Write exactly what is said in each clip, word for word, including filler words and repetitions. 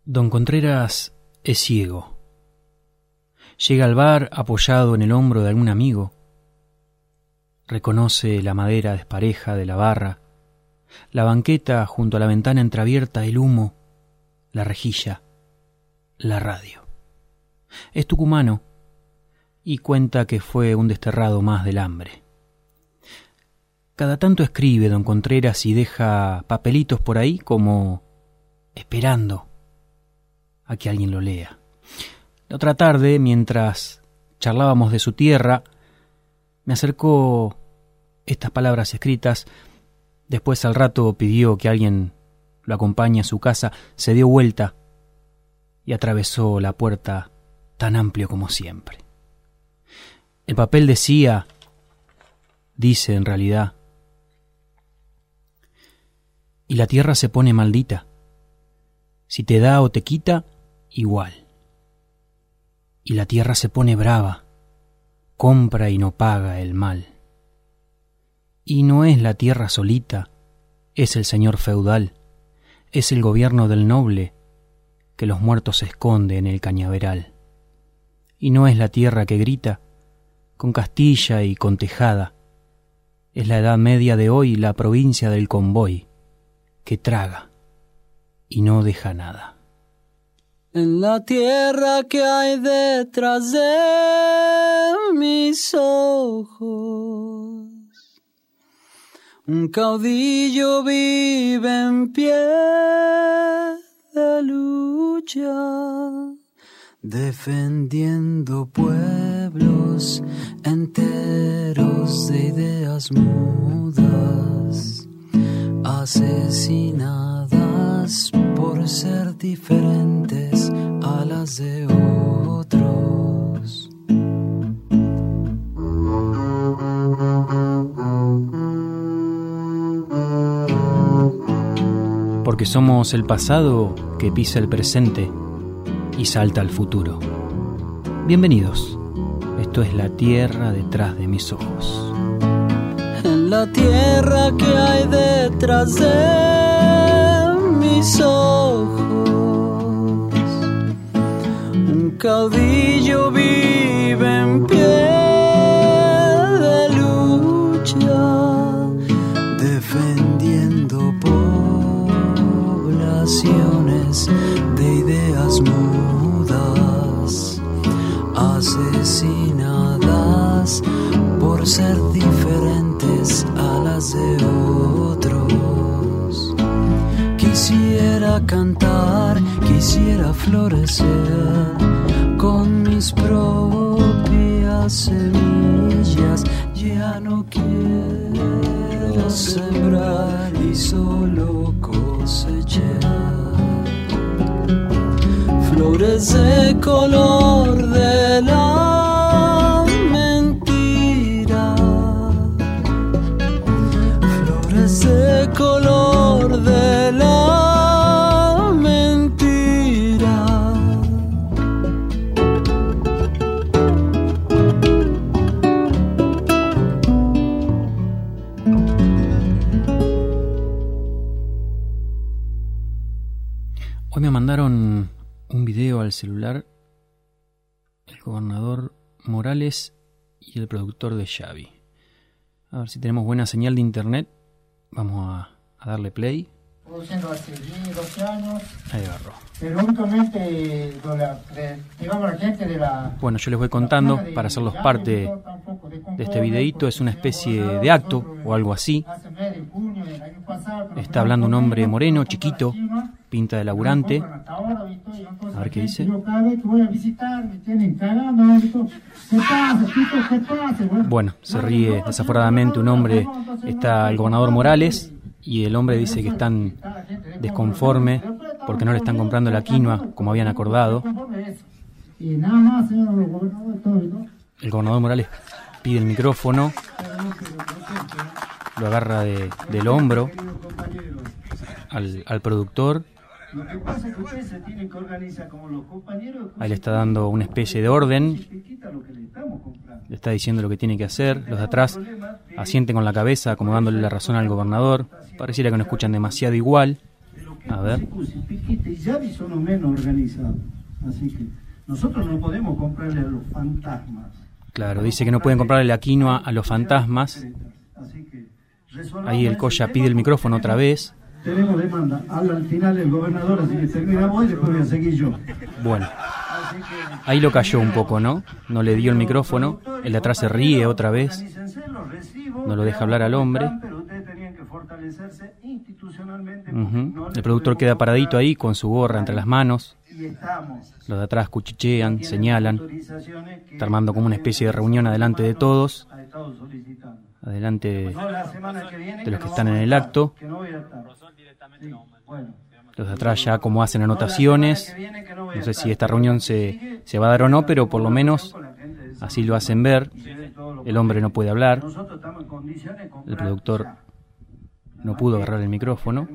Don Contreras es ciego. Llega al bar apoyado en el hombro de algún amigo. Reconoce la madera despareja de la barra, la banqueta junto a la ventana entreabierta, el humo, la rejilla, la radio. Es tucumano y cuenta que fue un desterrado más del hambre. Cada tanto escribe don Contreras y deja papelitos por ahí como esperando a que alguien lo lea. La otra tarde, mientras charlábamos de su tierra, me acercó estas palabras escritas. Después al rato pidió que alguien lo acompañe a su casa, se dio vuelta y atravesó la puerta tan amplio como siempre. El papel decía, dice en realidad, y la tierra se pone maldita. Si te da o te quita, igual. Y la tierra se pone brava, compra y no paga el mal. Y no es la tierra solita, es el señor feudal, es el gobierno del noble que los muertos esconde en el cañaveral. Y no es la tierra que grita, con Castilla y con tejada, es la Edad Media de hoy, la provincia del convoy, que traga y no deja nada. En la tierra que hay detrás de mis ojos, un caudillo vive en pie de lucha, defendiendo pueblos enteros de ideas mudas, asesinadas por ser diferentes a las de otros. Porque somos el pasado que pisa el presente y salta al futuro. Bienvenidos, esto es la tierra detrás de mis ojos. En la tierra que hay detrás de mis ojos, un caudillo vive en pie de lucha, defendiendo poblaciones de ideas mudas, asesinadas por ser diferentes a las de otros. Quisiera cantar, quisiera florecer con mis propias semillas. Ya no quiero sembrar y solo cosechar flores de color de la mentira, flores de color de la mentira. Hoy me mandaron un video al celular el gobernador Morales y el productor de Xavi. A ver si tenemos buena señal de internet. Vamos a, a darle play. Produciendo hace diez, doce años. Ahí agarró. Pero únicamente, digamos, la gente de la... Bueno, yo les voy contando para hacerlos parte de este videíto. Es una especie de acto o algo así. Está hablando un hombre moreno, chiquito, pinta de laburante. A ver qué dice. Bueno, se ríe desaforadamente un hombre. Está el gobernador Morales y el hombre dice que están desconformes porque no le están comprando la quinoa como habían acordado. El gobernador Morales pide el micrófono, lo agarra de, del hombro al, al productor. Ahí le está dando una especie de orden, le está diciendo lo que tiene que hacer. Los de atrás asienten con la cabeza, como dándole la razón al gobernador. Pareciera que no escuchan demasiado igual. A ver. Sicusi, Piquita y Yavi son los menos organizados. Así que nosotros no podemos comprarle a los fantasmas. Claro, dice que no pueden comprarle la quinoa a los fantasmas. Así que Ahí el Colla pide el micrófono otra vez. tenemos demanda. Habla al final el gobernador, así que terminamos y después voy a seguir yo. Bueno, ahí lo cayó un poco, ¿no? No le dio el micrófono. El de atrás se ríe otra vez. No lo deja hablar al hombre. Uh-huh. El productor queda paradito ahí con su gorra entre las manos. Los de atrás cuchichean, señalan. Está armando como una especie de reunión adelante de todos. Adelante de, de los que están en el acto. Los de atrás ya como hacen anotaciones. No sé si esta reunión se, se va a dar o no, pero por lo menos así lo hacen ver. El hombre no puede hablar. El productor no pudo agarrar el micrófono.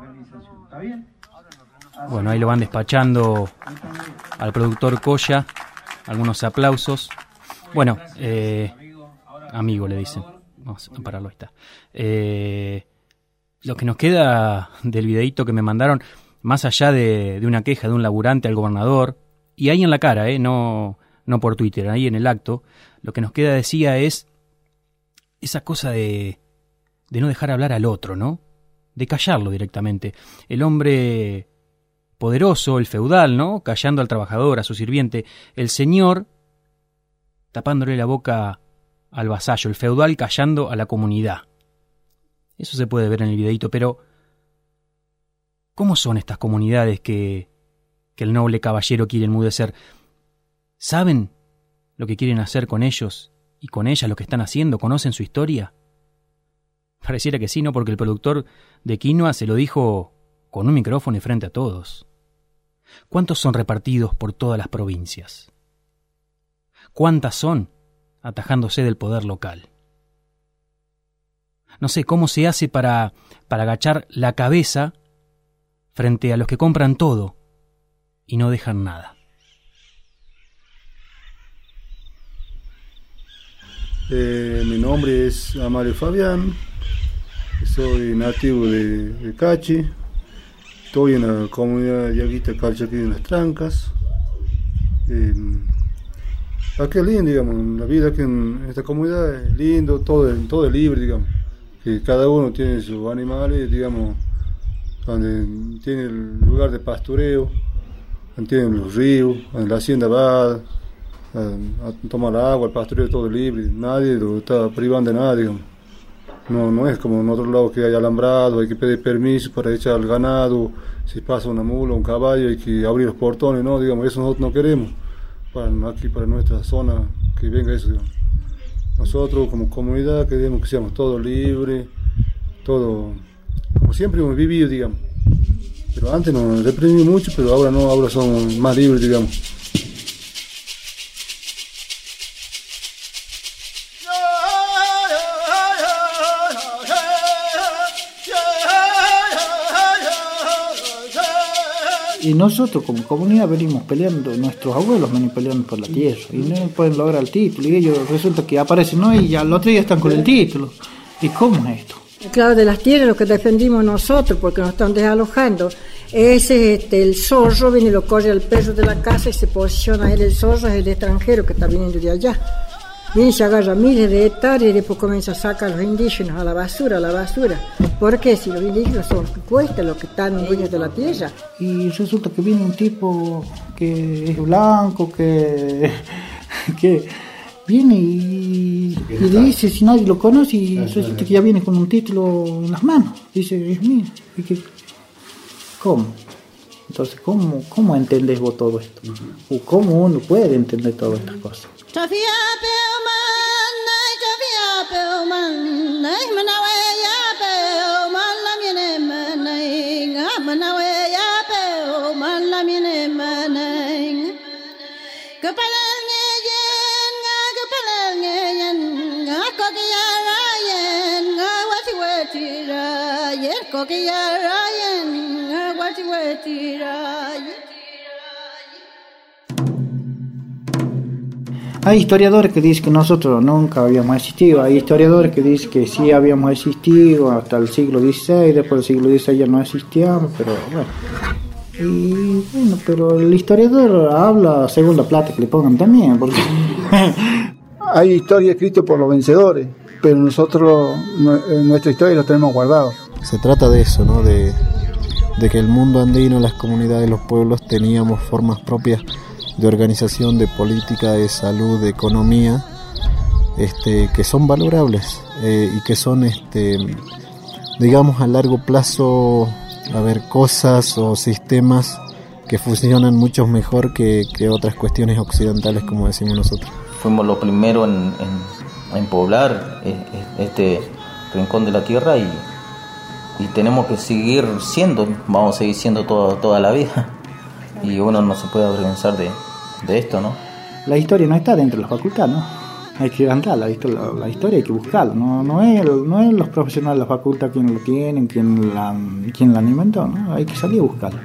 Bueno, ahí lo van despachando al productor Colla. Algunos aplausos. Bueno, eh, amigo le dicen. Vamos a pararlo, ahí está. Eh, lo que nos queda del videíto que me mandaron, más allá de, de una queja de un laburante al gobernador, y ahí en la cara, eh, no, no por Twitter, ahí en el acto, lo que nos queda, decía, es esa cosa de, de no dejar hablar al otro, ¿no? De callarlo directamente. El hombre poderoso, el feudal, ¿no? Callando al trabajador, a su sirviente. El señor tapándole la boca al vasallo, el feudal callando a la comunidad. Eso se puede ver en el videíto, pero ¿cómo son estas comunidades que, que el noble caballero quiere enmudecer? ¿Saben lo que quieren hacer con ellos y con ellas, lo que están haciendo? ¿Conocen su historia? Pareciera que sí, ¿no? Porque el productor de quinoa se lo dijo con un micrófono y frente a todos. ¿Cuántos son repartidos por todas las provincias? ¿Cuántas son atajándose del poder local? No sé cómo se hace para, para agachar la cabeza frente a los que compran todo y no dejan nada. Eh, mi nombre es Amario Fabián, soy nativo de, de Cachi, estoy en la comunidad Yaguita Calchaquí en Las Trancas. Eh, aquí es lindo, digamos, la vida aquí en esta comunidad es lindo, todo, todo es libre, digamos, que cada uno tiene sus animales, digamos, donde tiene el lugar de pastoreo, donde tienen los ríos, donde la hacienda va a, a tomar agua, el pastoreo todo libre, nadie lo está privando de nada, digamos. No, no es como en otros lados que hay alambrado, hay que pedir permiso para echar al ganado, si pasa una mula o un caballo hay que abrir los portones, no, digamos, eso nosotros no queremos, para aquí, para nuestra zona, que venga eso, digamos. Nosotros como comunidad queremos que seamos todos libres, todo, como siempre hemos vivido, digamos. Pero antes nos reprimimos mucho, pero ahora no, ahora somos más libres, digamos. Y nosotros como comunidad venimos peleando, nuestros abuelos venían peleando por la tierra y no pueden lograr el título, y ellos resulta que aparecen hoy y ya al otro día están con el título. ¿Y cómo es esto? Claro, de las tierras lo que defendimos nosotros, porque nos están desalojando, es este, el zorro, viene y lo corre al perro de la casa y se posiciona él, el zorro es el extranjero que está viniendo de allá. Viene y se agarra miles de hectáreas y después comienza a sacar a los indígenas a la basura, a la basura. ¿Por qué? Si los indígenas son los que cuestan, los que están dueños de la tierra. Y resulta que viene un tipo que es blanco, que, que viene y, y dice, si nadie lo conoce, y resulta que ya viene con un título en las manos. Dice, es mío. Y que, ¿cómo? Entonces, ¿cómo, cómo entendés vos todo esto? ¿O cómo uno puede entender todas estas cosas? Hay historiadores que dicen que nosotros nunca habíamos existido, hay historiadores que dicen que sí habíamos existido hasta el siglo dieciséis, después del siglo dieciséis ya no existíamos, pero bueno. Y bueno, pero el historiador habla según la plata que le pongan también, porque... Hay historia escrita por los vencedores, pero nosotros nuestra historia la tenemos guardada. Se trata de eso, ¿no? De, de que el mundo andino, las comunidades, los pueblos teníamos formas propias de organización, de política, de salud, de economía, este, que son valorables eh, y que son, este, digamos, a largo plazo, a ver, cosas o sistemas que funcionan mucho mejor que, que otras cuestiones occidentales, como decimos nosotros. Fuimos los primeros en, en, en poblar este rincón de la tierra y, y tenemos que seguir siendo, vamos a seguir siendo todo, toda la vida, y uno no se puede avergonzar de, de esto, ¿no? La historia no está dentro de la facultad, ¿no? Hay que cantar, la, la, la historia hay que buscarla, no, no, es, no es los profesionales de la facultad quien lo tienen, quien la, quien la inventó, ¿no? Hay que salir a buscarla.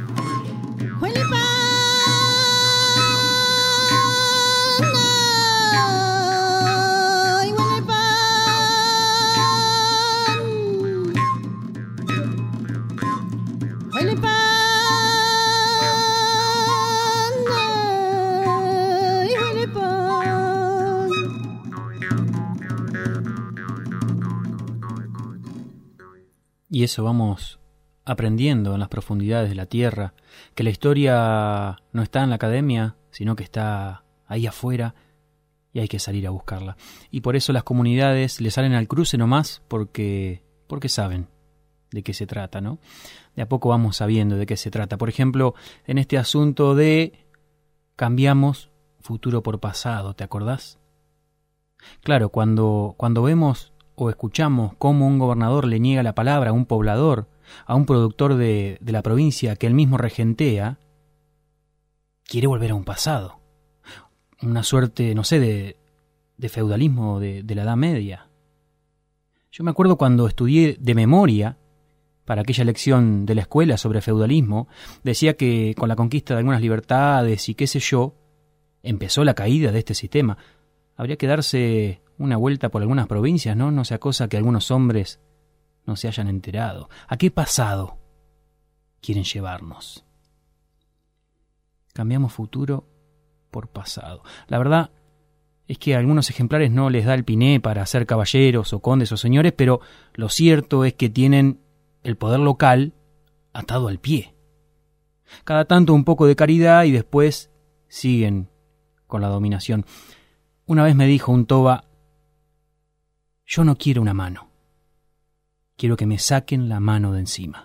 Y eso vamos aprendiendo en las profundidades de la tierra, que la historia no está en la academia, sino que está ahí afuera y hay que salir a buscarla. Y por eso las comunidades le salen al cruce nomás porque, porque saben de qué se trata, ¿no? De a poco vamos sabiendo de qué se trata. Por ejemplo, en este asunto de cambiamos futuro por pasado, ¿te acordás? Claro, cuando, cuando vemos o escuchamos cómo un gobernador le niega la palabra a un poblador, a un productor de, de la provincia que él mismo regentea, quiere volver a un pasado, una suerte, no sé, de, de feudalismo de, de la Edad Media. Yo me acuerdo cuando estudié de memoria, para aquella lección de la escuela sobre feudalismo, decía que con la conquista de algunas libertades y qué sé yo, empezó la caída de este sistema. Habría que darse una vuelta por algunas provincias, ¿no? No sea cosa que algunos hombres no se hayan enterado. ¿A qué pasado quieren llevarnos? Cambiamos futuro por pasado. La verdad es que a algunos ejemplares no les da el piné para ser caballeros o condes o señores, pero lo cierto es que tienen el poder local atado al pie. Cada tanto un poco de caridad y después siguen con la dominación. Una vez me dijo un toba: yo no quiero una mano, quiero que me saquen la mano de encima.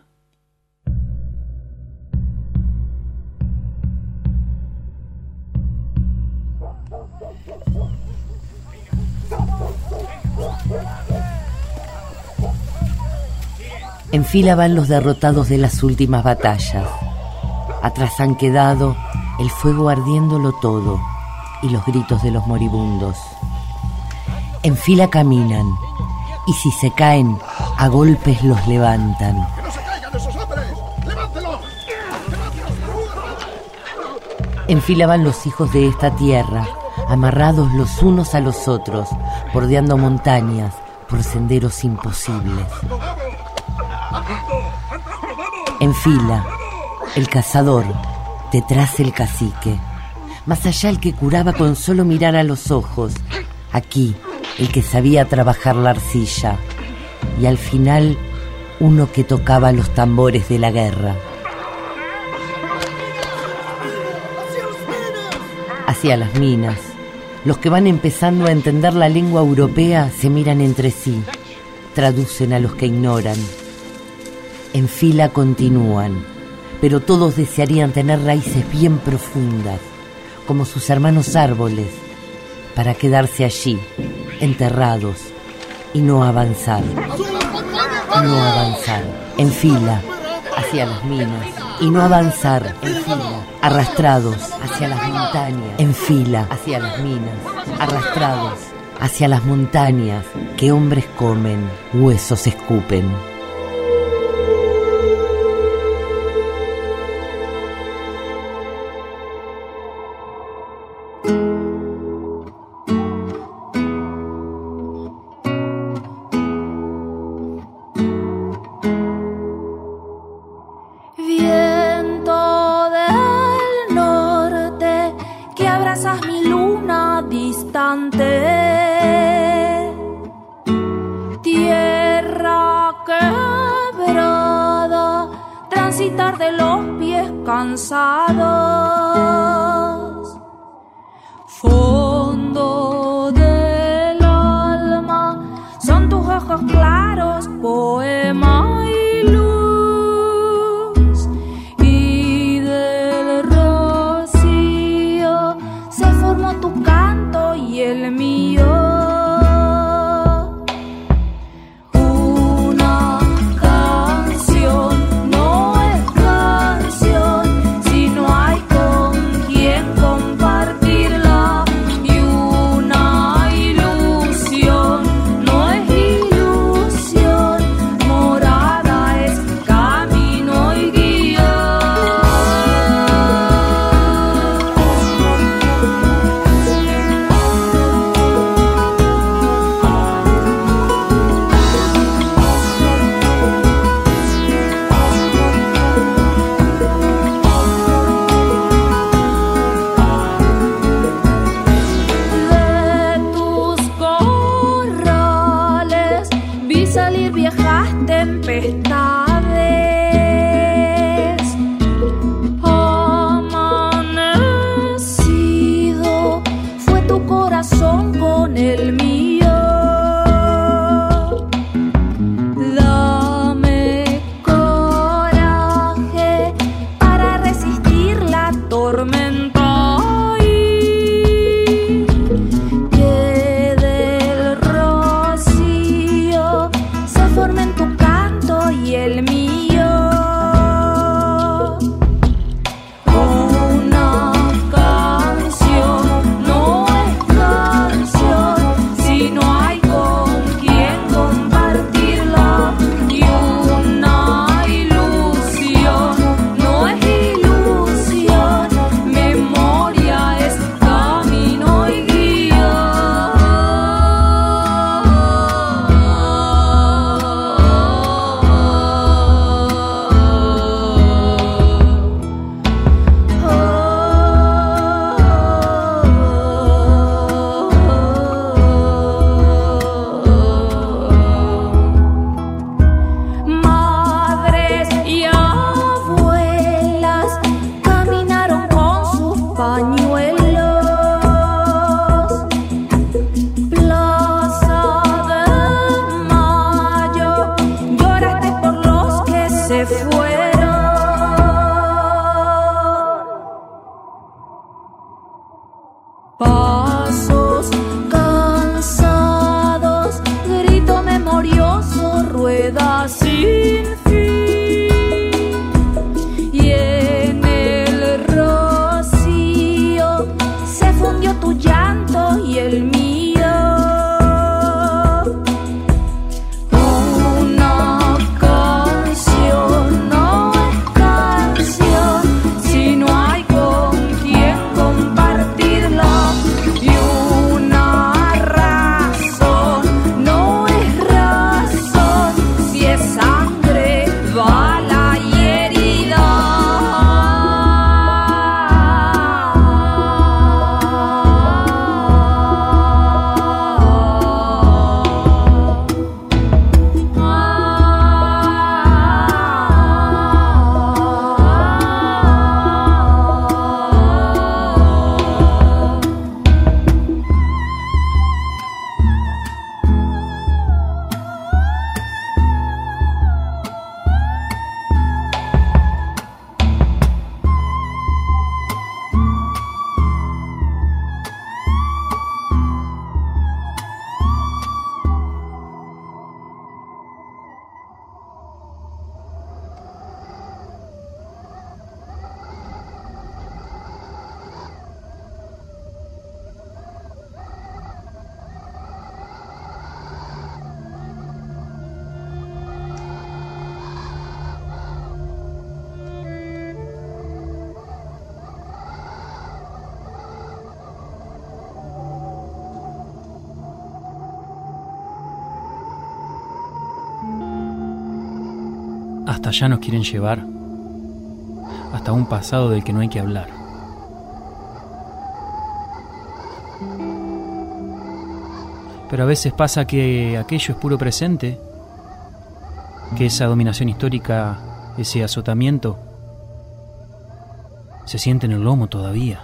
En fila van los derrotados de las últimas batallas. Atrás han quedado el fuego ardiéndolo todo y los gritos de los moribundos. En fila caminan, y si se caen, a golpes los levantan. ¡Que no se caigan esos hombres! ¡Levántelos! En fila van los hijos de esta tierra, amarrados los unos a los otros, bordeando montañas por senderos imposibles. En fila, el cazador, detrás el cacique. Más allá el que curaba con solo mirar a los ojos. Aquí, el que sabía trabajar la arcilla. Y al final, uno que tocaba los tambores de la guerra. Hacia las minas. Los que van empezando a entender la lengua europea se miran entre sí. Traducen a los que ignoran. En fila continúan, pero todos desearían tener raíces bien profundas, como sus hermanos árboles, para quedarse allí, enterrados, y no avanzar. Y no avanzar. En fila, hacia las minas. Y no avanzar. En fila, arrastrados hacia las montañas. En fila, hacia las minas. Arrastrados hacia las montañas que hombres comen, huesos escupen. pies cansados. Fondo del alma, son tus ojos claros, poema y luz. Y del rocío se formó tu canto y el mío. Hasta allá nos quieren llevar, hasta un pasado del que no hay que hablar. Pero a veces pasa que aquello es puro presente, que esa dominación histórica, ese azotamiento, se siente en el lomo todavía.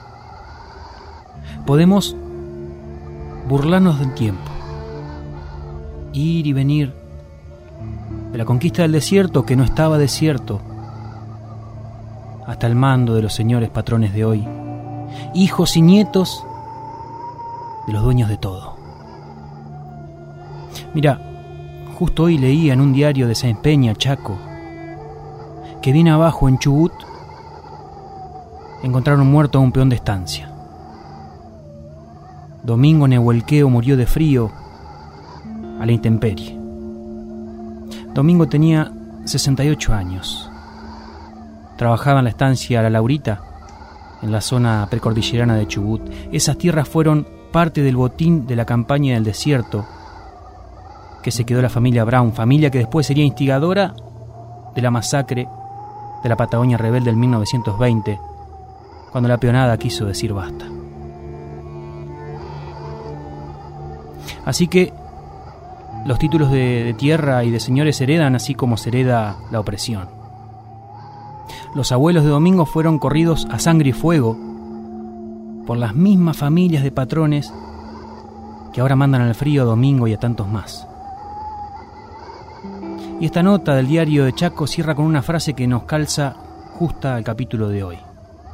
Podemos burlarnos del tiempo, ir y venir, de la conquista del desierto que no estaba desierto, hasta el mando de los señores patrones de hoy, hijos y nietos de los dueños de todo. Mira, justo hoy leía en un diario de Sáenz Peña, Chaco, que bien abajo en Chubut encontraron muerto a un peón de estancia. Domingo Nehuelqueo murió de frío a la intemperie. Domingo tenía sesenta y ocho años. Trabajaba en la estancia La Laurita, en la zona precordillerana de Chubut. Esas tierras fueron parte del botín de la campaña del desierto que se quedó la familia Brown, familia que después sería instigadora de la masacre de la Patagonia rebelde en mil novecientos veinte, cuando la peonada quiso decir basta. Así que los títulos de, de tierra y de señores se heredan así como se hereda la opresión. Los abuelos de Domingo fueron corridos a sangre y fuego por las mismas familias de patrones que ahora mandan al frío a Domingo y a tantos más. Y esta nota del diario de Chaco cierra con una frase que nos calza justa al capítulo de hoy.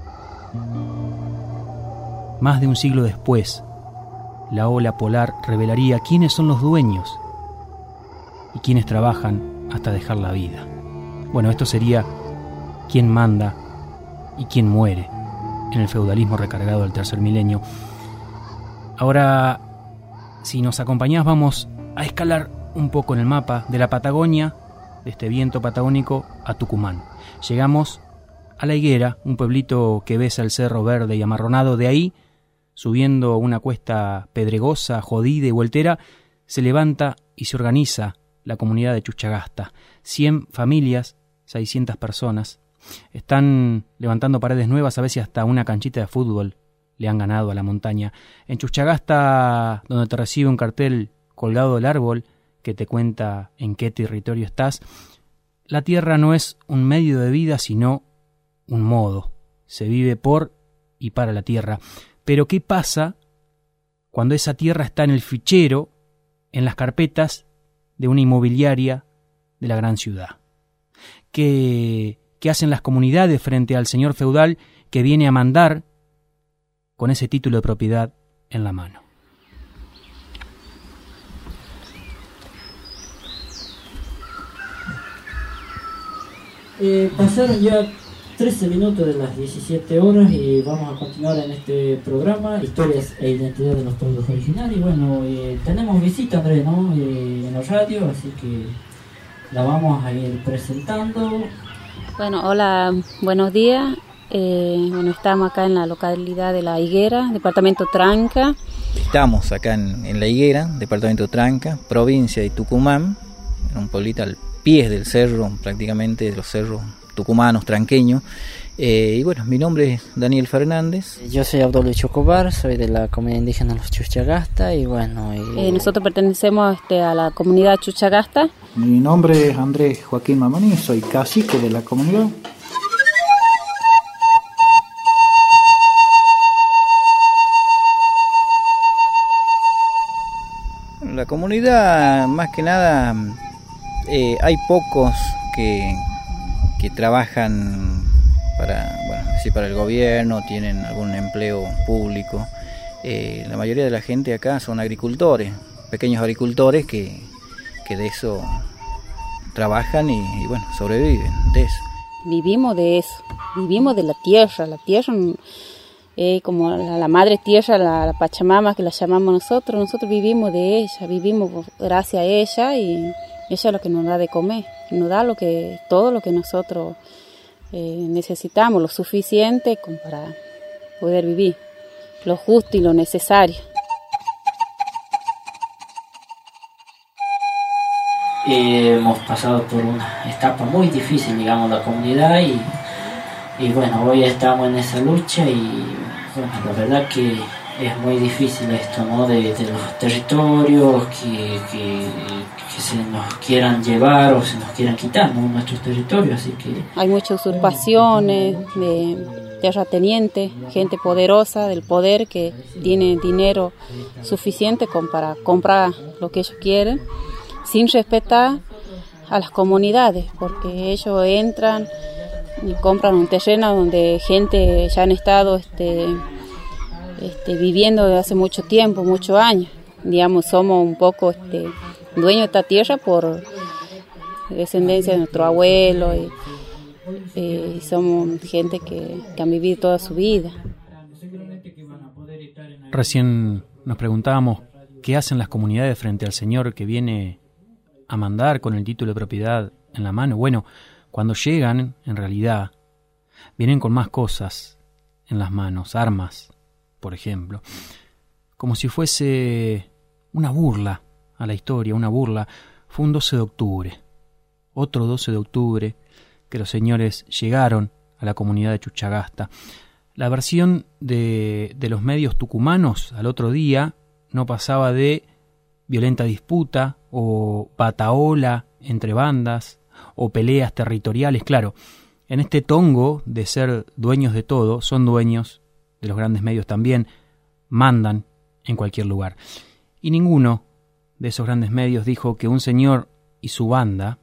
Más de un siglo después, la ola polar revelaría quiénes son los dueños y quiénes trabajan hasta dejar la vida. Bueno, esto sería quién manda y quién muere en el feudalismo recargado del tercer milenio. Ahora, si nos acompañás, vamos a escalar un poco en el mapa de la Patagonia, de este viento patagónico, a Tucumán. Llegamos a La Higuera, un pueblito que besa el cerro verde y amarronado. De ahí, subiendo una cuesta pedregosa, jodida y vueltera, se levanta y se organiza la comunidad de Chuchagasta. Cien familias, seiscientas personas, están levantando paredes nuevas, a veces hasta una canchita de fútbol le han ganado a la montaña. En Chuchagasta, donde te recibe un cartel colgado del árbol que te cuenta en qué territorio estás, la tierra no es un medio de vida, sino un modo. Se vive por y para la tierra. Pero ¿qué pasa cuando esa tierra está en el fichero, en las carpetas de una inmobiliaria de la gran ciudad? ¿Qué, qué hacen las comunidades frente al señor feudal que viene a mandar con ese título de propiedad en la mano? Eh, pasaron ya trece minutos de las diecisiete horas y vamos a continuar en este programa, Historias e Identidad de los Pueblos Originarios. Y bueno, eh, tenemos visita, Andrés, ¿no? Eh, en la radio, así que la vamos a ir presentando. Bueno, hola, buenos días. Eh, bueno, estamos acá en la localidad de La Higuera, departamento Tranca. Estamos acá en, en La Higuera, departamento Tranca, provincia de Tucumán, en un pueblito al pie del cerro, prácticamente de los cerros tucumanos, tranqueños. Eh, y bueno, mi nombre es Daniel Fernández. Yo soy Abdul Chocobar, soy de la comunidad indígena Los Chuchagasta y bueno... Y... Eh, nosotros pertenecemos este, a la comunidad Chuchagasta. Mi nombre es Andrés Joaquín Mamani, soy cacique de la comunidad. La comunidad, más que nada, eh, hay pocos que, que trabajan para, bueno, sí, para el gobierno, tienen algún empleo público. Eh, la mayoría de la gente acá son agricultores, pequeños agricultores que, que de eso trabajan y, y bueno, sobreviven de eso. Vivimos de eso, vivimos de la tierra, la tierra... Eh, como la, la madre tierra, la, la Pachamama que la llamamos nosotros, nosotros vivimos de ella, vivimos gracias a ella y ella es lo que nos da de comer, nos da lo que, todo lo que nosotros eh, necesitamos, lo suficiente como para poder vivir, lo justo y lo necesario. Eh, hemos pasado por una etapa muy difícil, digamos, la comunidad y Y bueno, hoy estamos en esa lucha y bueno, la verdad que es muy difícil esto, ¿no? De, de los territorios que, que, que se nos quieran llevar o se nos quieran quitar, ¿no? Nuestros territorios, así que... Hay muchas usurpaciones de terratenientes, gente poderosa del poder que tiene dinero suficiente con, para comprar lo que ellos quieren, sin respetar a las comunidades, porque ellos entran y compran un terreno donde gente ya han estado este, este, viviendo desde hace mucho tiempo, muchos años. Digamos, somos un poco este, dueños de esta tierra por descendencia de nuestro abuelo y, y somos gente que, que han vivido toda su vida. Recién nos preguntábamos qué hacen las comunidades frente al señor que viene a mandar con el título de propiedad en la mano. Bueno, cuando llegan, en realidad, vienen con más cosas en las manos, armas, por ejemplo, como si fuese una burla a la historia, una burla. Fue un doce de octubre, otro doce de octubre, que los señores llegaron a la comunidad de Chuchagasta. La versión de, de los medios tucumanos al otro día no pasaba de violenta disputa o batahola entre bandas o peleas territoriales. Claro, en este tongo de ser dueños de todo, son dueños de los grandes medios también, mandan en cualquier lugar. Y ninguno de esos grandes medios dijo que un señor y su banda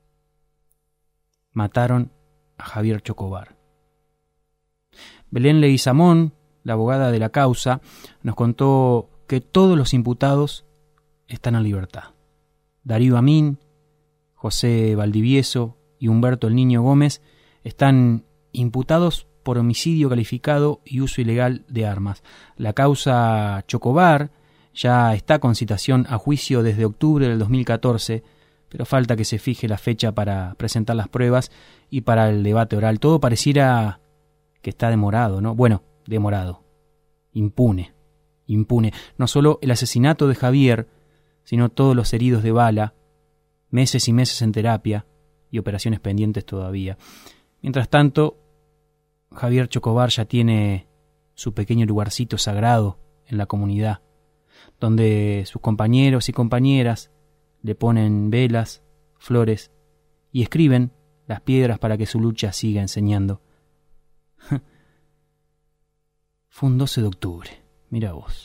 mataron a Javier Chocobar. Belén Leguizamón, la abogada de la causa, nos contó que todos los imputados están en libertad. Darío Amín, José Valdivieso y Humberto el Niño Gómez están imputados por homicidio calificado y uso ilegal de armas. La causa Chocobar ya está con citación a juicio desde octubre del dos mil catorce, pero falta que se fije la fecha para presentar las pruebas y para el debate oral. Todo pareciera que está demorado, ¿no? Bueno, demorado. Impune. Impune. No solo el asesinato de Javier, sino todos los heridos de bala, meses y meses en terapia y operaciones pendientes todavía. Mientras tanto, Javier Chocobar ya tiene su pequeño lugarcito sagrado en la comunidad, donde sus compañeros y compañeras le ponen velas, flores y escriben las piedras para que su lucha siga enseñando. Fue un doce de octubre, mira vos.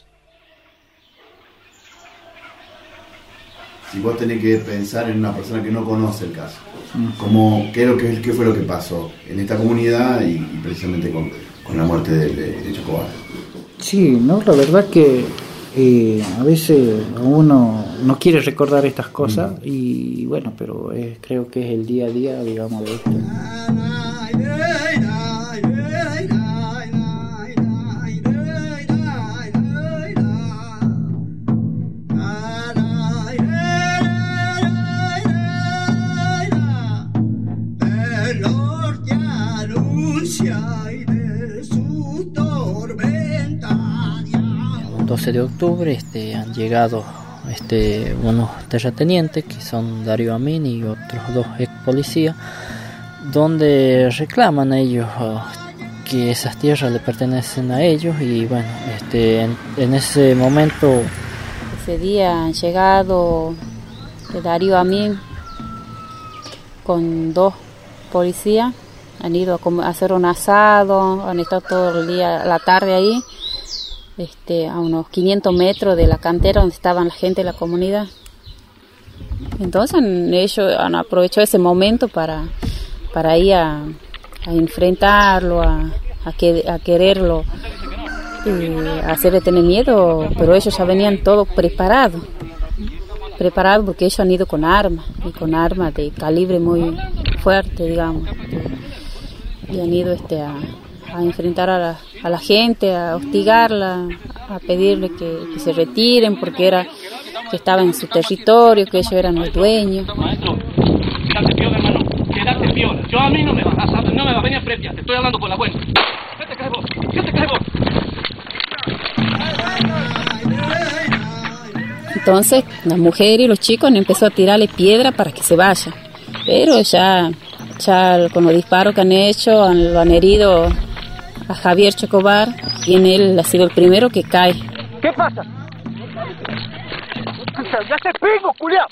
Si vos tenés que pensar en una persona que no conoce el caso, ¿cómo, qué, es lo que, qué fue lo que pasó en esta comunidad y, y precisamente con, con la muerte de, de, de Chocobar? Sí, no, la verdad que eh, a veces uno no quiere recordar estas cosas mm. y bueno, pero es, creo que es el día a día, digamos, de esto. doce de octubre este, han llegado este, unos terratenientes que son Darío Amín y otros dos ex policías, donde reclaman a ellos uh, que esas tierras le pertenecen a ellos y bueno, este, en, en ese momento... Ese día han llegado de Darío Amín con dos policías, han ido a hacer un asado, han estado todo el día, la tarde ahí, Este, a unos quinientos metros de la cantera donde estaban la gente de la comunidad. Entonces han, ellos han aprovechado ese momento para, para ir a, a enfrentarlo, a, a, que, a quererlo, eh, a hacerle tener miedo, pero ellos ya venían todos preparados, preparados porque ellos han ido con armas, y con armas de calibre muy fuerte, digamos, y han ido este, a a enfrentar a la, a la gente, a hostigarla, a pedirle que, que se retiren porque era que estaba en su territorio, que ellos eran los dueños. Maestro, quédate piola, hermano, quédate piola. Yo a mí no me vas a no me vas a venir a previa, te estoy hablando con la buena. ¿Qué te caes vos? ¿Qué te caes vos? Entonces, las mujeres y los chicos han empezado a tirarle piedra para que se vaya, pero ya, ya con los disparos que han hecho, han, lo han herido a Javier Chocobar y en él ha sido el primero que cae. ¿Qué pasa? ¡Ya te pego, culiao!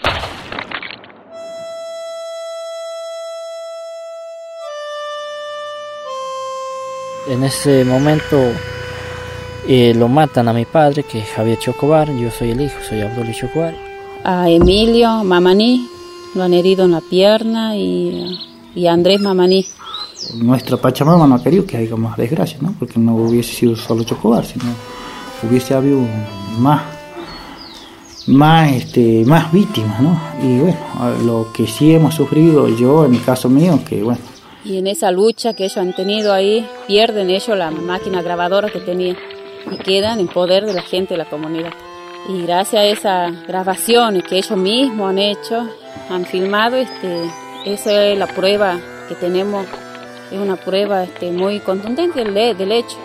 En ese momento eh, lo matan a mi padre, que es Javier Chocobar. Yo soy el hijo, soy Abdul Chocobar. A Emilio Mamaní lo han herido en la pierna y, y a Andrés Mamaní. Nuestra Pachamama no ha querido que haya más desgracia, ¿no? Porque no hubiese sido solo Chocobar, sino hubiese habido más, más, este, más víctimas, ¿no? Y bueno, lo que sí hemos sufrido yo, en el caso mío, que bueno. Y en esa lucha que ellos han tenido ahí, pierden ellos la máquina grabadora que tenían y quedan en poder de la gente de la comunidad. Y gracias a esas grabaciones que ellos mismos han hecho, han filmado, este, esa es la prueba que tenemos, es una prueba este, muy contundente del, del hecho.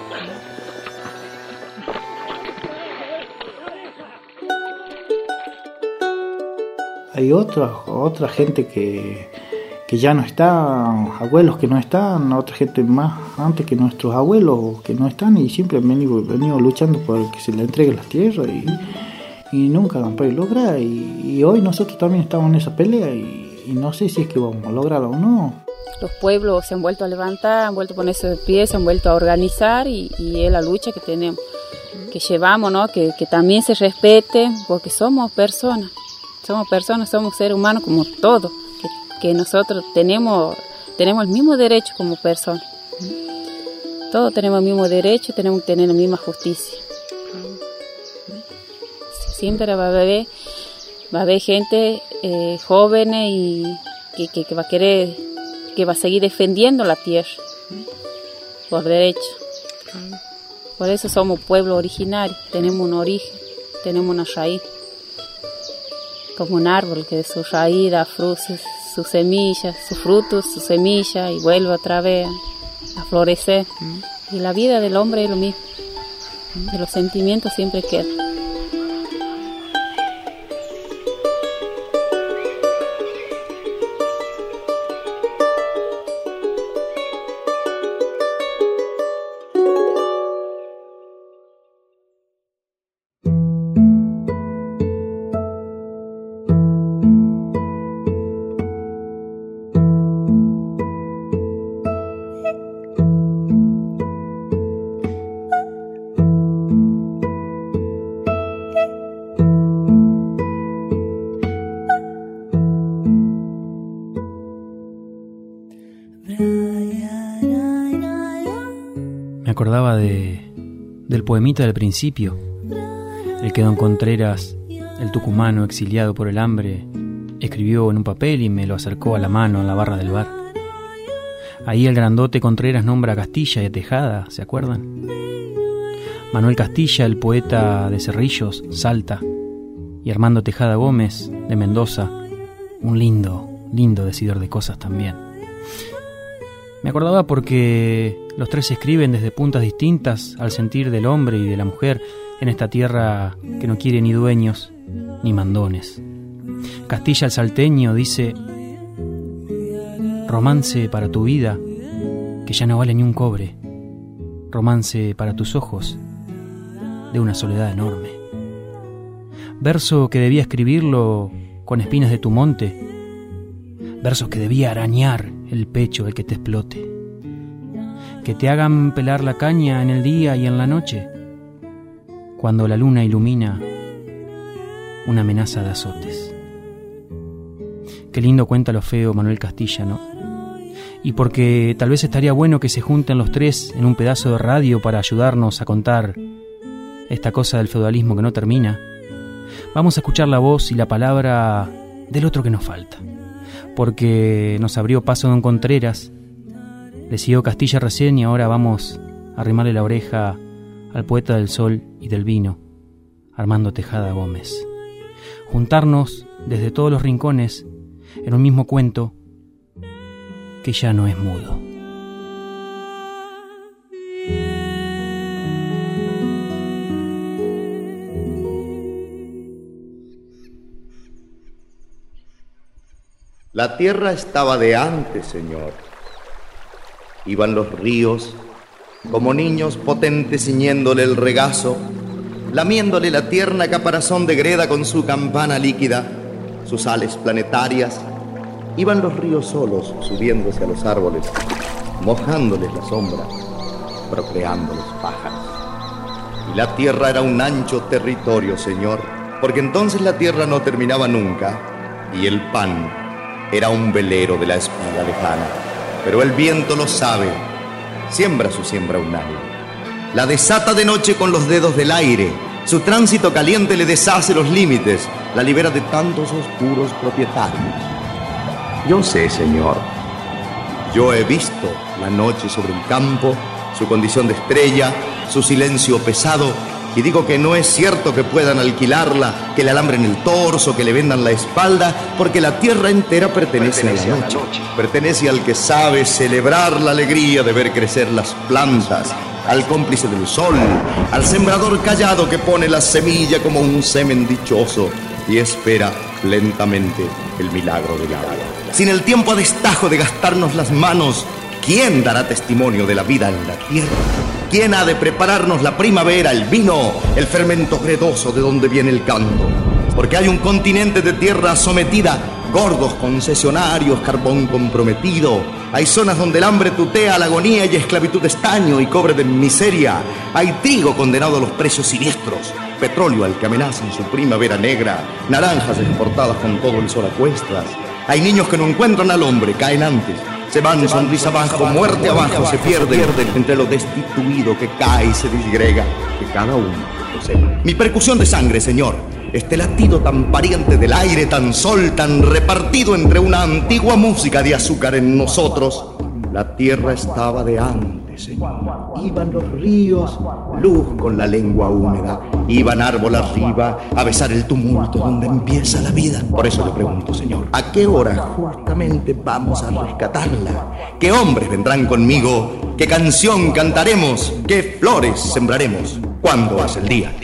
Hay otra, otra gente que, que ya no está, abuelos que no están, otra gente más antes que nuestros abuelos que no están y siempre han venido, venido luchando por que se le entreguen las tierras y, y nunca han podido lograr. Y, y hoy nosotros también estamos en esa pelea y, y no sé si es que vamos a lograrlo o no. Los pueblos se han vuelto a levantar, han vuelto a ponerse de pie, se han vuelto a organizar y, y es la lucha que tenemos, que llevamos, ¿no? Que, que también se respete, porque somos personas, somos personas, somos seres humanos como todos, que, que nosotros tenemos, tenemos el mismo derecho como personas. Todos tenemos el mismo derecho, tenemos que tener la misma justicia. Siempre va a haber, va a haber gente eh, jóvenes y que, que, que va a querer, que va a seguir defendiendo la tierra por derecho. Por eso somos pueblo originario, tenemos un origen, tenemos una raíz, como un árbol que de su raíz da frutos, sus semillas, sus frutos, sus semillas y vuelve otra vez a florecer. Y la vida del hombre es lo mismo, de los sentimientos siempre queda. Me acordaba de, del poemita del principio, el que don Contreras, el tucumano exiliado por el hambre, escribió en un papel y me lo acercó a la mano en la barra del bar. Ahí el grandote Contreras nombra a Castilla y a Tejada, ¿se acuerdan? Manuel Castilla, el poeta de Cerrillos, Salta, y Armando Tejada Gómez, de Mendoza, un lindo, lindo decidor de cosas también. Me acordaba porque los tres escriben desde puntas distintas al sentir del hombre y de la mujer en esta tierra que no quiere ni dueños ni mandones. Castilla el salteño dice: romance para tu vida que ya no vale ni un cobre, romance para tus ojos de una soledad enorme. Verso que debía escribirlo con espinas de tu monte, versos que debía arañar el pecho del que te explote, que te hagan pelar la caña en el día y en la noche, cuando la luna ilumina una amenaza de azotes. Qué lindo cuenta lo feo Manuel Castilla, ¿no? Y porque tal vez estaría bueno que se junten los tres en un pedazo de radio para ayudarnos a contar esta cosa del feudalismo que no termina, vamos a escuchar la voz y la palabra del otro que nos falta. Porque nos abrió paso don Contreras, le siguió Castilla recién y ahora vamos a arrimarle la oreja al poeta del sol y del vino, Armando Tejada Gómez. Juntarnos desde todos los rincones en un mismo cuento que ya no es mudo. La tierra estaba de antes, Señor. Iban los ríos, como niños potentes ciñéndole el regazo, lamiéndole la tierna caparazón de greda con su campana líquida, sus ales planetarias. Iban los ríos solos, subiéndose a los árboles, mojándoles la sombra. procreando los pájaros. Y la tierra era un ancho territorio, Señor, porque entonces la tierra no terminaba nunca, y el pan era un velero de la espiga lejana. Pero el viento lo sabe, siembra su siembra unánime, la desata de noche con los dedos del aire, su tránsito caliente le deshace los límites, la libera de tantos oscuros propietarios. Yo sé, Señor, yo he visto la noche sobre el campo, su condición de estrella, su silencio pesado, y digo que no es cierto que puedan alquilarla, que le alambren el torso, que le vendan la espalda, porque la tierra entera pertenece, pertenece a la noche. A la noche. Pertenece al que sabe celebrar la alegría de ver crecer las plantas, al cómplice del sol, al sembrador callado que pone la semilla como un semen dichoso y espera lentamente el milagro del agua. Sin el tiempo a destajo de gastarnos las manos, ¿quién dará testimonio de la vida en la tierra? ¿Quién ha de prepararnos la primavera, el vino, el fermento gredoso de donde viene el canto? Porque hay un continente de tierra sometida, gordos concesionarios, carbón comprometido. Hay zonas donde el hambre tutea la agonía y esclavitud estaño y cobre de miseria. Hay trigo condenado a los precios siniestros, petróleo al que amenaza en su primavera negra, naranjas exportadas con todo el sol a cuestas. Hay niños que no encuentran al hombre, caen antes. Se van sonrisa abajo, muerte abajo, se pierden entre lo destituido que cae y se disgrega, que cada uno posee. Mi percusión de sangre, Señor, este latido tan pariente del aire, tan sol, tan repartido entre una antigua música de azúcar en nosotros. La tierra estaba de antes, Señor. Iban los ríos, luz con la lengua húmeda. Iban árbol arriba a besar el tumulto donde empieza la vida. Por eso le pregunto, Señor, ¿a qué hora justamente vamos a rescatarla? ¿Qué hombres vendrán conmigo? ¿Qué canción cantaremos? ¿Qué flores sembraremos? ¿Cuándo hace el día?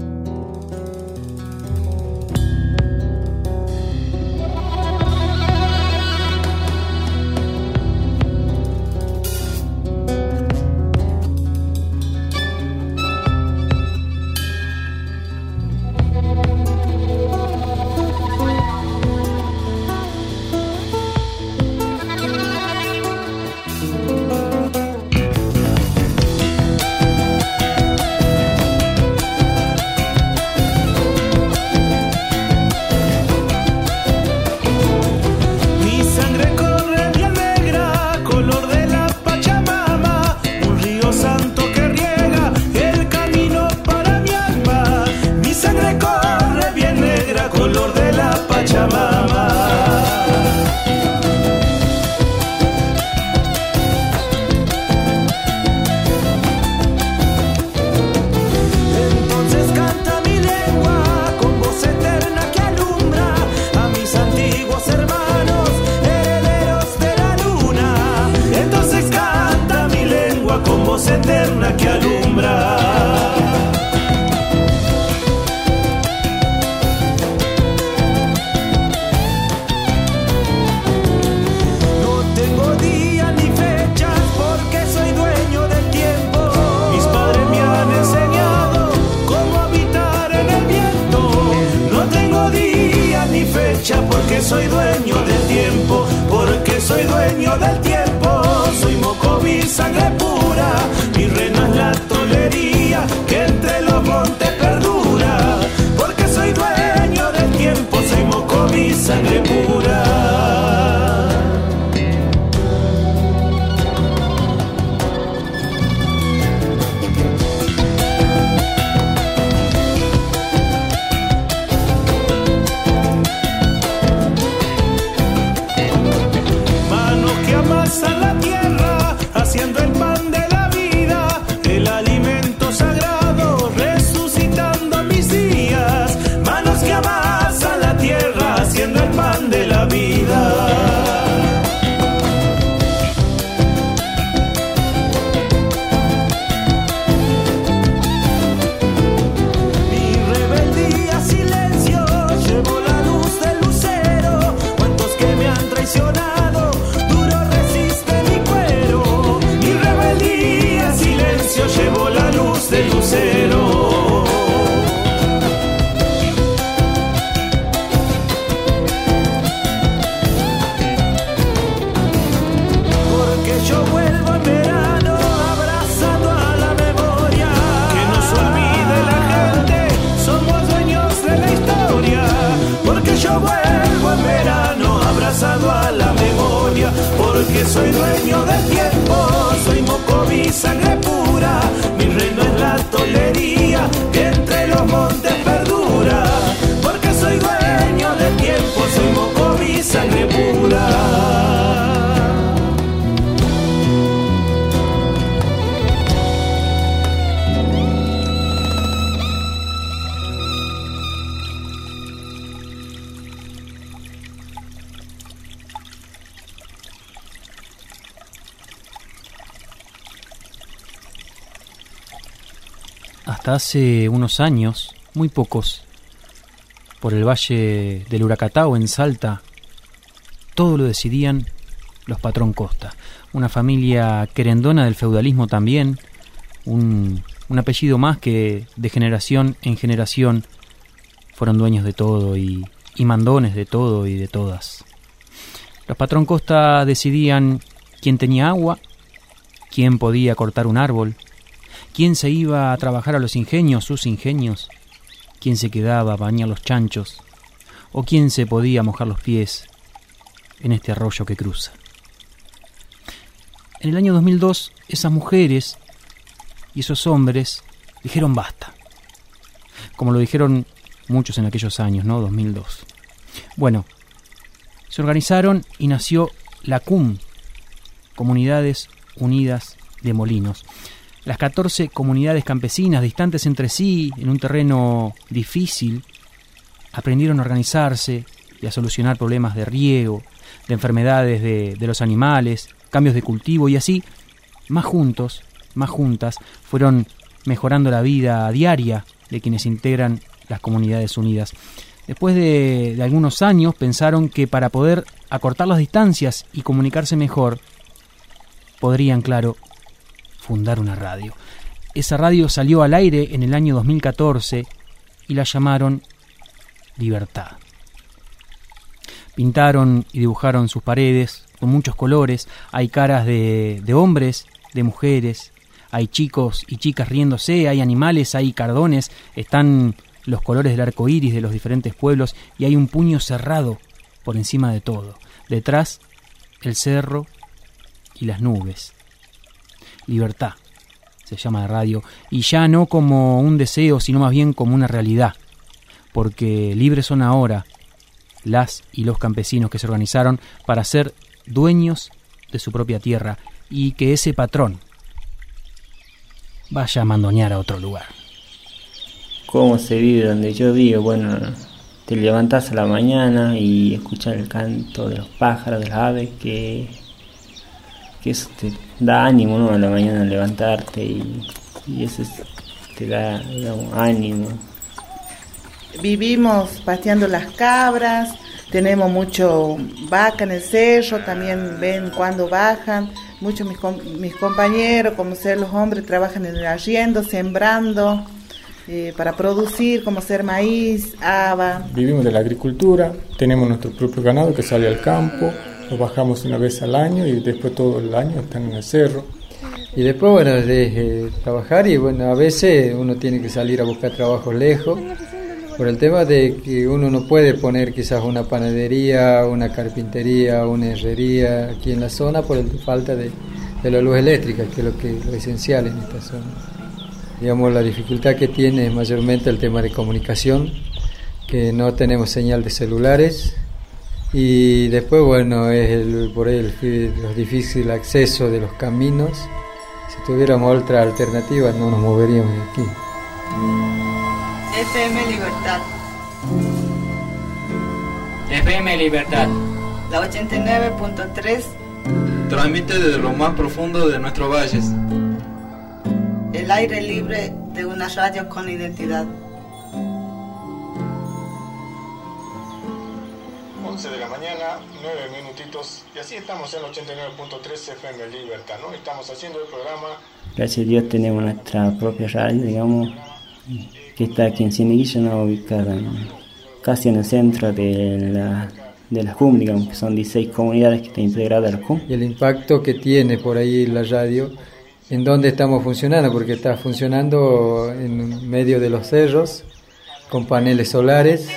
Porque soy dueño del tiempo, porque soy dueño del tiempo. Soy Mocoví, sangre pura, mi reino es la tolería. Hasta hace unos años, muy pocos, por el valle del Huracatao en Salta, todo lo decidían los Patrón Costa, una familia querendona del feudalismo también, un, un apellido más que de generación en generación fueron dueños de todo y, y mandones de todo y de todas. Los Patrón Costa decidían quién tenía agua, quién podía cortar un árbol, quién se iba a trabajar a los ingenios, sus ingenios, quién se quedaba a bañar los chanchos, o quién se podía mojar los pies en este arroyo que cruza. En el año dos mil dos, esas mujeres y esos hombres dijeron basta, como lo dijeron muchos en aquellos años, ¿no? dos mil dos. Bueno, se organizaron y nació la C U M, Comunidades Unidas de Molinos. Las catorce comunidades campesinas, distantes entre sí, en un terreno difícil, aprendieron a organizarse y a solucionar problemas de riego, de enfermedades de, de los animales, cambios de cultivo, y así, más juntos, más juntas, fueron mejorando la vida diaria de quienes integran las comunidades unidas. Después de, de algunos años, pensaron que para poder acortar las distancias y comunicarse mejor, podrían, claro, fundar una radio. Esa radio salió al aire en el año dos mil catorce y la llamaron Libertad. Pintaron y dibujaron sus paredes con muchos colores. Hay caras de, de hombres, de mujeres, hay chicos y chicas riéndose, hay animales, hay cardones, están los colores del arco iris de los diferentes pueblos y hay un puño cerrado por encima de todo. Detrás, el cerro y las nubes. Libertad se llama la radio, y ya no como un deseo, sino más bien como una realidad, porque libres son ahora las y los campesinos que se organizaron para ser dueños de su propia tierra y que ese patrón vaya a mandonear a otro lugar. ¿Cómo se vive donde yo vivo? Bueno, te levantás a la mañana y escuchas el canto de los pájaros, de las aves, que, que eso te da ánimo, ¿no? A la mañana levantarte y, y eso es, te da, digamos, ánimo. Vivimos pasteando las cabras, tenemos mucho vaca en el cerro, también ven cuando bajan. Muchos mis, mis compañeros, como ser los hombres, trabajan en el arriendo, sembrando, eh, para producir, como ser maíz, haba. Vivimos de la agricultura, tenemos nuestro propio ganado que sale al campo, lo bajamos una vez al año y después todo el año están en el cerro. Y después, bueno, es eh, trabajar y bueno, a veces uno tiene que salir a buscar trabajos lejos, por el tema de que uno no puede poner quizás una panadería, una carpintería, una herrería aquí en la zona por el falta de, de la luz eléctrica, que es lo, que, lo esencial en esta zona. Digamos, la dificultad que tiene es mayormente el tema de comunicación, que no tenemos señal de celulares, y después, bueno, es el, por el, el difícil acceso de los caminos. Si tuviéramos otra alternativa no nos moveríamos de aquí. F M Libertad. F M Libertad. La ochenta y nueve punto tres. Transmite desde lo más profundo de nuestros valles. El aire libre de una radio con identidad. once de la mañana, nueve minutitos, y así estamos en el ochenta y nueve punto tres F M Libertad, ¿no? Estamos haciendo el programa. Gracias a Dios tenemos nuestra propia radio, digamos, que está aquí en Cieneguilla, ¿no? Ubicada en, casi en el centro de la, de la C U M, digamos, que son dieciséis comunidades que están integradas a la C U M. Y el impacto que tiene por ahí la radio, en dónde estamos funcionando, porque está funcionando en medio de los cerros, con paneles solares.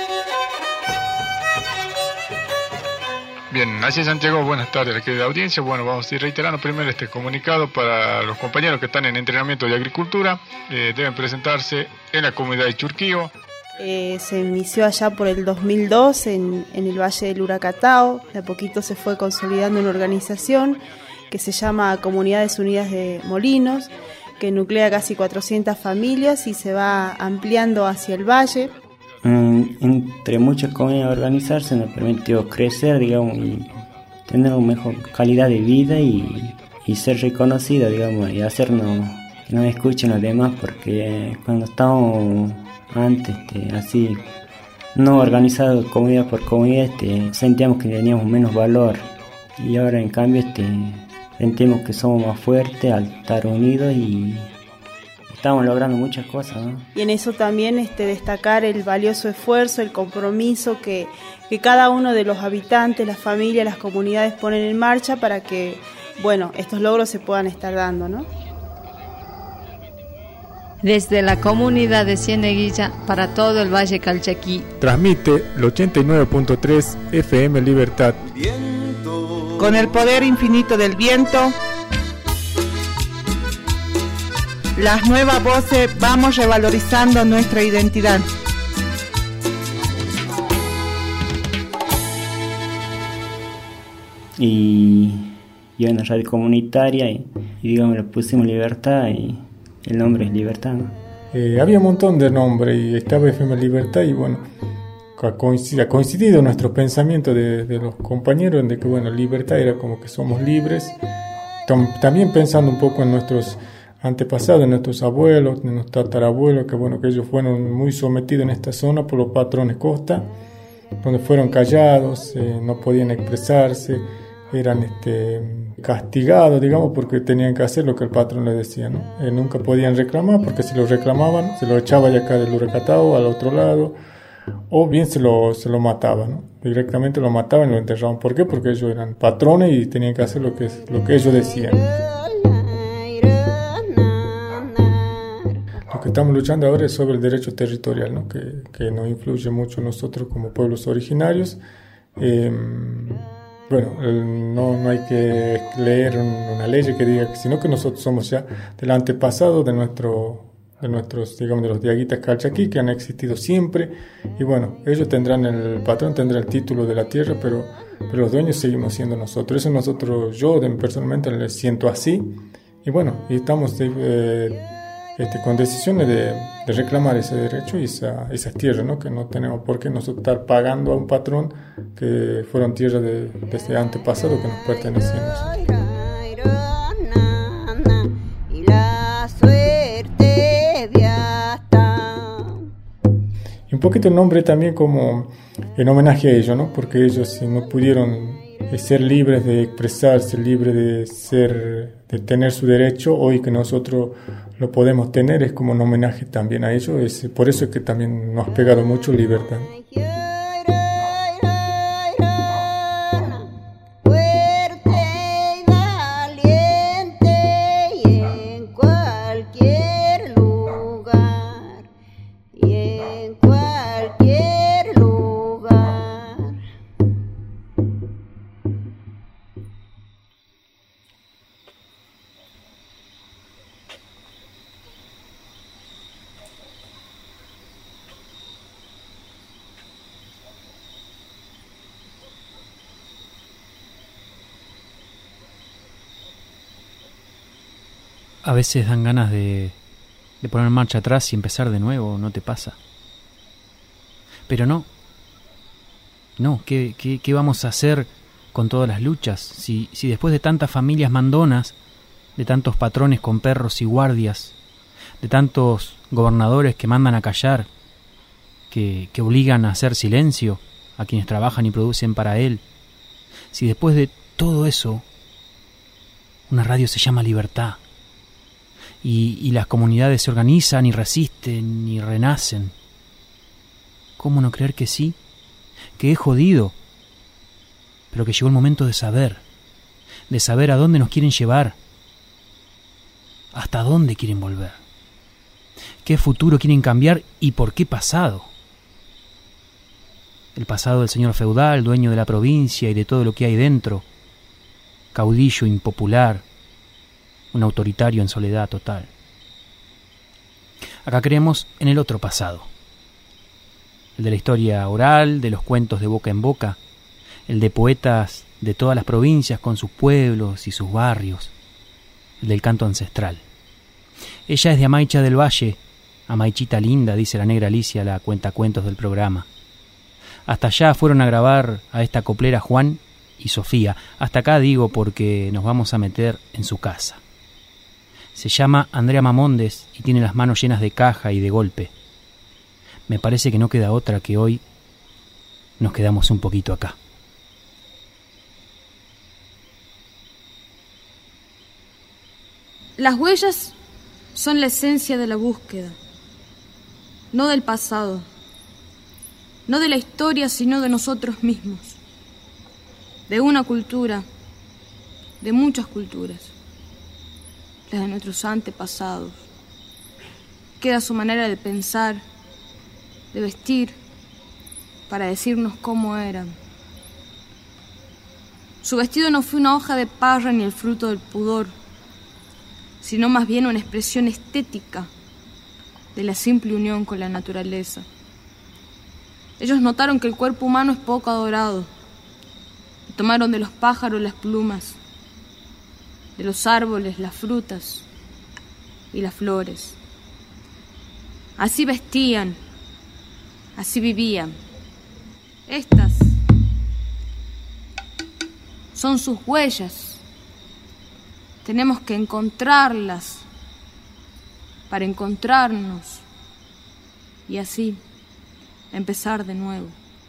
Bien, así es, Santiago, buenas tardes a la querida audiencia. Bueno, vamos a ir reiterando primero este comunicado para los compañeros que están en entrenamiento de agricultura. Eh, deben presentarse en la comunidad de Churquío. Eh, se inició allá por el dos mil dos en, en el Valle del Huracatao. De a poquito se fue consolidando una organización que se llama Comunidades Unidas de Molinos, que nuclea casi cuatrocientas familias y se va ampliando hacia el valle. Entre muchas comunidades organizarse nos permitió crecer, digamos, y tener una mejor calidad de vida y, y ser reconocida, digamos, y hacernos que no me escuchen los demás, porque cuando estamos antes, este, así, no organizados comunidad por comunidad, este, sentíamos que teníamos menos valor, y ahora en cambio este, sentimos que somos más fuertes al estar unidos y estamos logrando muchas cosas, ¿no? Y en eso también este, destacar el valioso esfuerzo, el compromiso que, que cada uno de los habitantes, las familias, las comunidades ponen en marcha para que, bueno, estos logros se puedan estar dando, ¿no? Desde la comunidad de Cieneguilla para todo el Valle Calchaquí. Transmite el ochenta y nueve punto tres F M Libertad. Con el poder infinito del viento, las nuevas voces vamos revalorizando nuestra identidad. Y yo en la radio comunitaria y, y digamos le pusimos Libertad y el nombre es Libertad, ¿no? Eh, había un montón de nombres y estaba F M Libertad y bueno, ha coincidido, ha coincidido nuestro pensamiento de, de los compañeros en de que bueno, libertad era como que somos libres. Tom, también pensando un poco en nuestros antepasados, en nuestros abuelos, en nuestros tatarabuelos, que bueno, que ellos fueron muy sometidos en esta zona por los patrones costa, donde fueron callados, eh, no podían expresarse, eran este, castigados, digamos, porque tenían que hacer lo que el patrón les decía, ¿no? Eh, nunca podían reclamar, porque si lo reclamaban, se lo echaba ya acá del Huracatao, al otro lado, o bien se lo, se lo mataban, ¿no? Directamente lo mataban y lo enterraban. ¿Por qué? Porque ellos eran patrones y tenían que hacer lo que, lo que ellos decían. Lo que estamos luchando ahora es sobre el derecho territorial, ¿no? que, que nos influye mucho a nosotros como pueblos originarios. Eh, bueno, no, no hay que leer una ley que diga, sino que nosotros somos ya del antepasado de nuestro de nuestros, digamos, de los diaguitas calchaquí, que han existido siempre, y bueno, ellos tendrán el patrón, tendrá el título de la tierra, pero, pero los dueños seguimos siendo nosotros. Eso nosotros, yo personalmente le siento así, y bueno, y estamos eh, este, con decisiones de, de reclamar ese derecho y esa, esas tierras, ¿no? Que no tenemos por qué nosotros estar pagando a un patrón que fueron tierras de, de ese antepasado que nos pertenecían a nosotros. Y un poquito el nombre también como en homenaje a ellos, ¿no? Porque ellos si no pudieron ser libres de expresarse, libres de ser, de tener su derecho, hoy que nosotros lo podemos tener, es como un homenaje también a ellos. Es, por eso es que también nos ha pegado mucho Libertad. A veces dan ganas de, de poner marcha atrás y empezar de nuevo, ¿no te pasa? Pero no. No, ¿qué, qué, qué vamos a hacer con todas las luchas? Si, si después de tantas familias mandonas, de tantos patrones con perros y guardias, de tantos gobernadores que mandan a callar, que, que obligan a hacer silencio a quienes trabajan y producen para él, si después de todo eso, una radio se llama Libertad, Y, y las comunidades se organizan y resisten y renacen, ¿cómo no creer que sí? Que es jodido, pero que llegó el momento de saber, de saber a dónde nos quieren llevar, hasta dónde quieren volver, qué futuro quieren cambiar y por qué pasado. El pasado del señor feudal, dueño de la provincia y de todo lo que hay dentro, caudillo impopular, un autoritario en soledad total. Acá creemos en el otro pasado, el de la historia oral, de los cuentos de boca en boca, el de poetas de todas las provincias con sus pueblos y sus barrios, el del canto ancestral. Ella es de Amaicha del Valle, Amaichita linda, dice la negra Alicia, la cuentacuentos del programa. Hasta allá fueron a grabar a esta coplera Juan y Sofía. Hasta acá digo porque nos vamos a meter en su casa. Se llama Andrea Mamondes y tiene las manos llenas de caja y de golpe. Me parece que no queda otra que hoy nos quedamos un poquito acá. Las huellas son la esencia de la búsqueda, no del pasado, no de la historia, sino de nosotros mismos, de una cultura, de muchas culturas, las de nuestros antepasados. Queda su manera de pensar, de vestir, para decirnos cómo eran. Su vestido no fue una hoja de parra ni el fruto del pudor, sino más bien una expresión estética de la simple unión con la naturaleza. Ellos notaron que el cuerpo humano es poco adorado y tomaron de los pájaros las plumas, de los árboles las frutas y las flores. Así vestían, así vivían. Estas son sus huellas. Tenemos que encontrarlas para encontrarnos y así empezar de nuevo.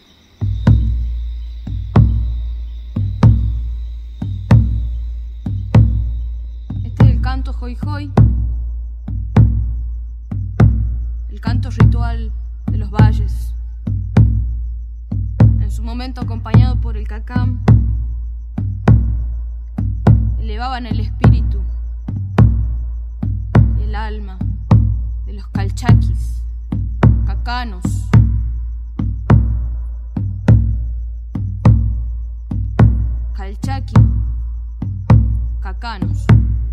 Este es el canto Hoy Hoy, el canto ritual de los valles, en su momento acompañado por el cacam. Elevaban el espíritu y el alma de los calchaquis, cacanos, calchaqui, cacanos.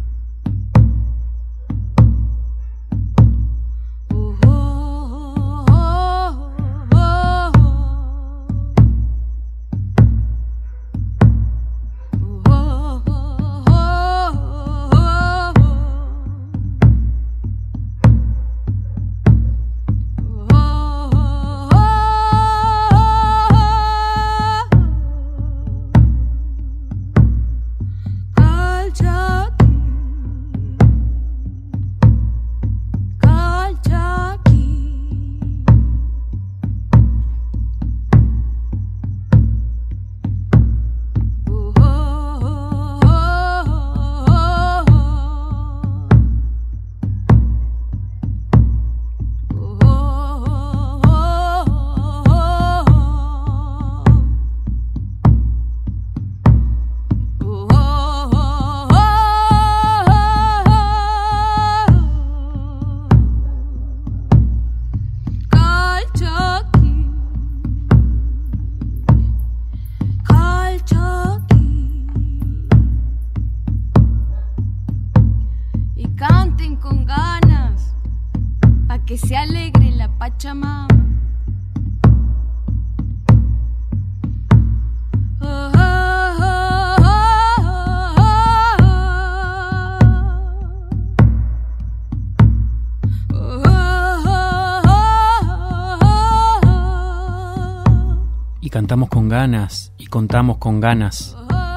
Cantamos con ganas y contamos con ganas.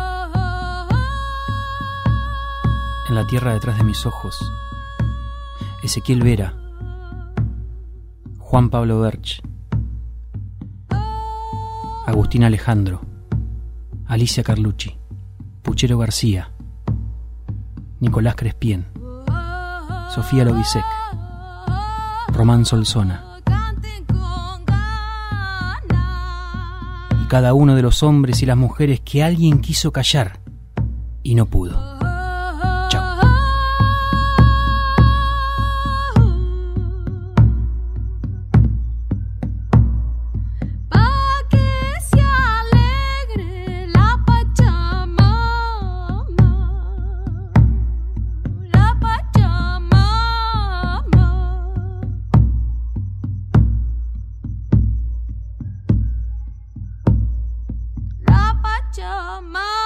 En la tierra detrás de mis ojos, Ezequiel Vera, Juan Pablo Berch, Agustín Alejandro, Alicia Carlucci, Puchero García, Nicolás Crespien, Sofía Lobisek, Román Solsona. Cada uno de los hombres y las mujeres que alguien quiso callar y no pudo. Chao. Pa' que se alegre la Pachamama, la Pachamama. La Pachamama.